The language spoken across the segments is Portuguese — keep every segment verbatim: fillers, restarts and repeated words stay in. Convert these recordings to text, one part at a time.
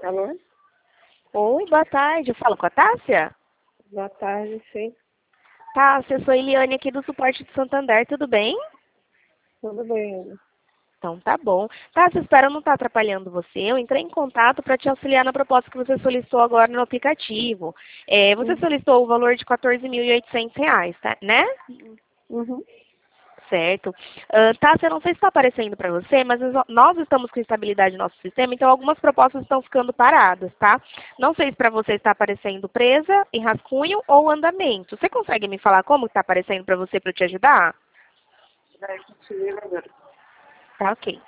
Alô? Oi, boa tarde. Eu falo com a Tássia? Boa tarde, sim. Tássia, eu sou a Eliane aqui do Suporte de Santander, tudo bem? Tudo bem, Ana. Então tá bom. Tássia, espero não estar atrapalhando você. Eu entrei em contato para te auxiliar na proposta que você solicitou agora no aplicativo. É, você Uhum. solicitou o valor de quatorze mil e oitocentos reais, tá? Né? Uhum. Certo. Uh, Tássia, eu não sei se está aparecendo para você, mas nós nós estamos com estabilidade no nosso sistema, então algumas propostas estão ficando paradas, tá? Não sei se para você está aparecendo presa, em rascunho ou andamento. Você consegue me falar como está aparecendo para você para eu te ajudar? Vai continuar agora. Tá, ok.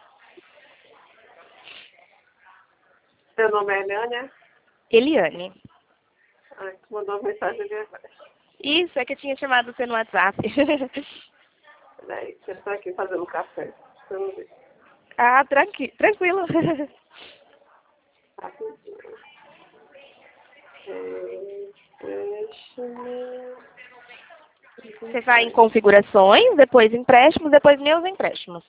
Seu nome é Eliane, né? Eliane. Ah, tu mandou uma mensagem de agora. Isso, é que eu tinha chamado você no WhatsApp. Peraí, eu estou aqui fazendo café. Vamos ver. Ah, tranqui tranquilo. Rapidinho. É, empréstimo. Você vai em configurações, depois empréstimos, depois meus empréstimos.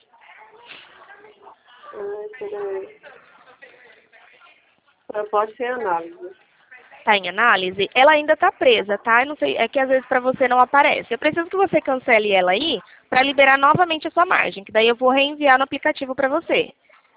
Ai, peraí. Proposta em análise. Está em análise, ela ainda está presa, tá? Eu não sei, é que às vezes para você não aparece. Eu preciso que você cancele ela aí para liberar novamente a sua margem, que daí eu vou reenviar no aplicativo para você.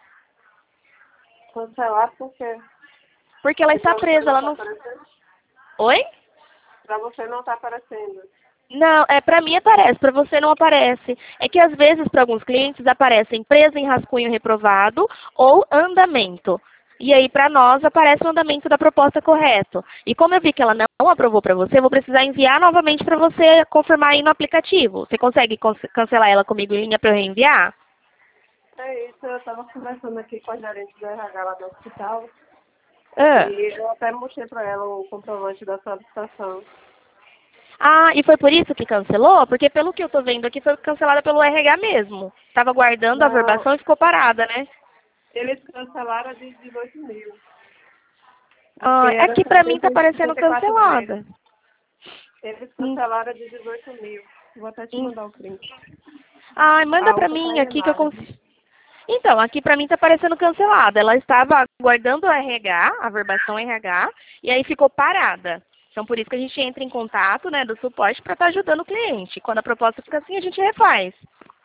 Cancelar por quê? Porque ela E está pra você presa, não ela está não... aparecendo? Oi? Pra você não está aparecendo. Não, é para mim aparece, para você não aparece. É que às vezes para alguns clientes aparecem presa em rascunho reprovado ou andamento. E aí para nós aparece o andamento da proposta correto. E como eu vi que ela não aprovou para você, eu vou precisar enviar novamente para você confirmar aí no aplicativo. Você consegue cancelar ela comigo em linha para eu reenviar? É isso, eu estava conversando aqui com a gerente do R H lá do hospital. Ah. E eu até mostrei para ela o comprovante da solicitação. Ah, e foi por isso que cancelou? Porque pelo que eu tô vendo aqui, foi cancelada pelo R H mesmo. Estava guardando a Não, averbação e ficou parada, né? eles cancelaram a de dezoito mil. Porque Ah, era aqui pra mim tá setenta e parecendo setenta e quatro meses. cancelada. Eles Hum, cancelaram a de dezoito mil. Vou até te hum. mandar o print. Ai, manda A pra outra está mim em aqui que eu análise. consigo. Então, aqui pra mim tá parecendo cancelada. Ela estava guardando o R H, a averbação R H, e aí ficou parada. Então, por isso que a gente entra em contato, né, do suporte para estar ajudando o cliente. Quando a proposta fica assim, a gente refaz.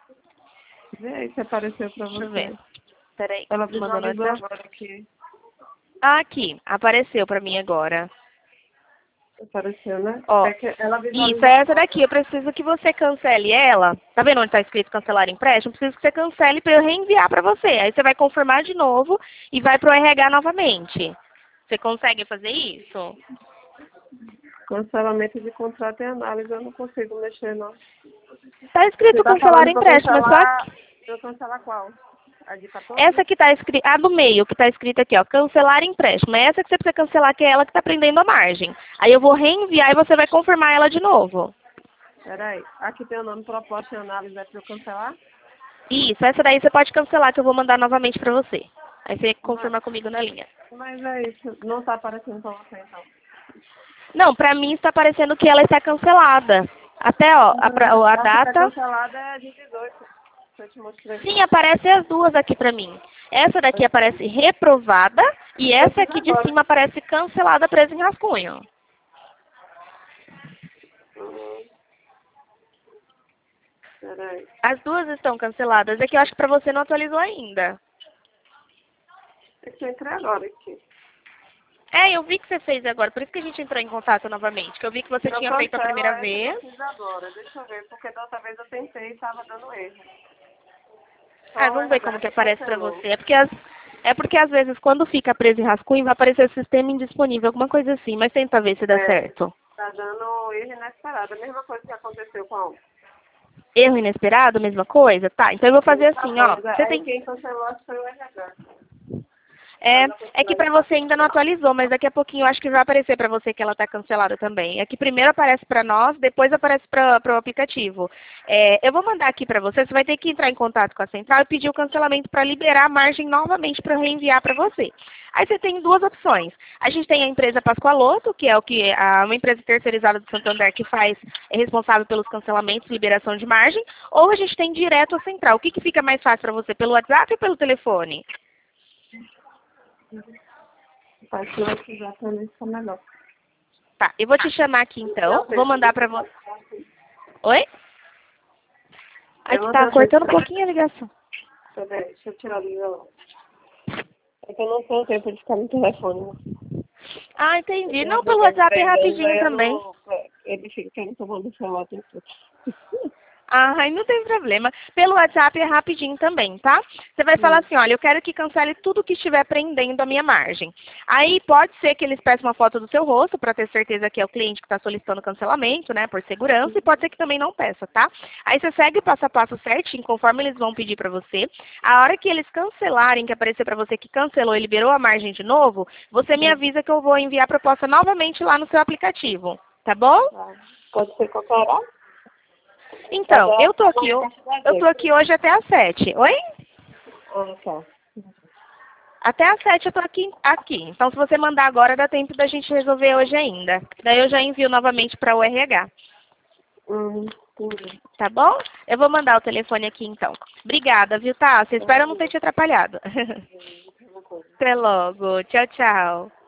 Vê aí se apareceu para Deixa eu ver. você. Peraí, Ela te mandou no visualizou WhatsApp? agora aqui. Ah, aqui, apareceu pra mim agora. Apareceu, né? Ó, É que ela isso, visualizou é essa agora. daqui. Eu preciso que você cancele ela. Tá vendo onde está escrito cancelar empréstimo? Preciso que você cancele para eu reenviar para você. Aí você vai confirmar de novo e vai pro R H novamente. Você consegue fazer isso? Cancelamento de contrato e análise, eu não consigo mexer, não. Tá Você escrito está cancelar falando para empréstimo, é só cancelar. aqui. Para eu cancelar qual? A de quatorze? Essa que tá escrita, a do meio, que tá escrita aqui, ó, cancelar empréstimo. É essa que você precisa cancelar, que é ela que tá prendendo a margem. Aí eu vou reenviar e você vai confirmar ela de novo. Peraí. Aqui tem o nome proposta e análise, é para eu cancelar? Isso, essa daí você pode cancelar, que eu vou mandar novamente para você. Aí você Mas, confirma comigo na linha. mas é isso. Não está aparecendo para você, então. Não, pra mim está parecendo que ela está cancelada. Até, ó, a, pra- Não, a a que está data. cancelada é a de dezoito. Que eu te mostrei. Sim, aparecem as duas aqui pra mim. Essa daqui aparece reprovada e Eu essa fiz aqui de agora. cima aparece cancelada presa em rascunho. Hum, peraí. As duas estão canceladas. É que eu acho que pra você não atualizou ainda. É que eu entrei agora aqui. É, eu vi que você fez agora, por isso que a gente entrou em contato novamente. Que eu vi que você Eu tinha feito a cancelo primeira essa que eu vez. fiz agora. Deixa eu ver, porque da outra vez eu tentei e estava dando erro. Ah, Só o vamos ver como R H que que aparece pra cancelou. você. É porque, as, é porque às vezes quando fica preso em rascunho vai aparecer sistema indisponível, alguma coisa assim. Mas tenta ver se dá É, certo. tá dando erro inesperado. A mesma coisa que aconteceu com a outra. Erro inesperado, mesma coisa? Tá, então eu vou fazer Mesma assim, ó. coisa. Você Aí tem. quem cancelou acho que foi o R H. É, Ela é que cancelou pra você ainda não atualizou, mas daqui a pouquinho eu acho que vai aparecer pra você que ela tá cancelada também. É que primeiro aparece pra nós, depois aparece para o aplicativo. É, eu vou mandar aqui pra você, você vai ter que entrar em contato com a central e pedir o cancelamento pra liberar a margem novamente pra reenviar pra você. Aí você tem duas opções. A gente tem a empresa Pascoaloto, que é o que a, uma empresa terceirizada do Santander que faz, é responsável pelos cancelamentos, liberação de margem, ou a gente tem direto a central. O que, que fica mais fácil pra você, pelo WhatsApp ou pelo telefone? Pode ser que já pra mim fica melhor. Tá, eu vou te chamar aqui então. Vou mandar pra você. Oi? Aqui tá cortando um pouquinho a ligação. Peraí, deixa eu tirar a ligação. É que eu não tenho tempo de ficar no telefone. Ah, entendi. Não, pelo WhatsApp é rapidinho também. Ele fica querendo tomando o celular o tempo todo. Ai, não tem problema. Pelo WhatsApp é rapidinho também, tá? Você vai falar assim, olha, eu quero que cancele tudo que estiver prendendo a minha margem. Aí pode ser que eles peçam uma foto do seu rosto para ter certeza que é o cliente que está solicitando cancelamento, né, por segurança, e pode ser que também não peça, tá? Aí você segue o passo a passo certinho, conforme eles vão pedir para você. A hora que eles cancelarem, que aparecer para você que cancelou e liberou a margem de novo, você me avisa que eu vou enviar a proposta novamente lá no seu aplicativo, tá bom? Pode ser qualquer hora? Então, eu tô aqui, eu, eu tô aqui hoje até às sete. Oi? Ah, tá. Até às sete eu tô aqui, aqui. Então, se você mandar agora, dá tempo da gente resolver hoje ainda. Daí eu já envio novamente para o R H. Hum, entendi. Tá bom? Eu vou mandar o telefone aqui, então. Obrigada, viu, Tássia? Espero não ter te atrapalhado. Até logo. Tchau, tchau.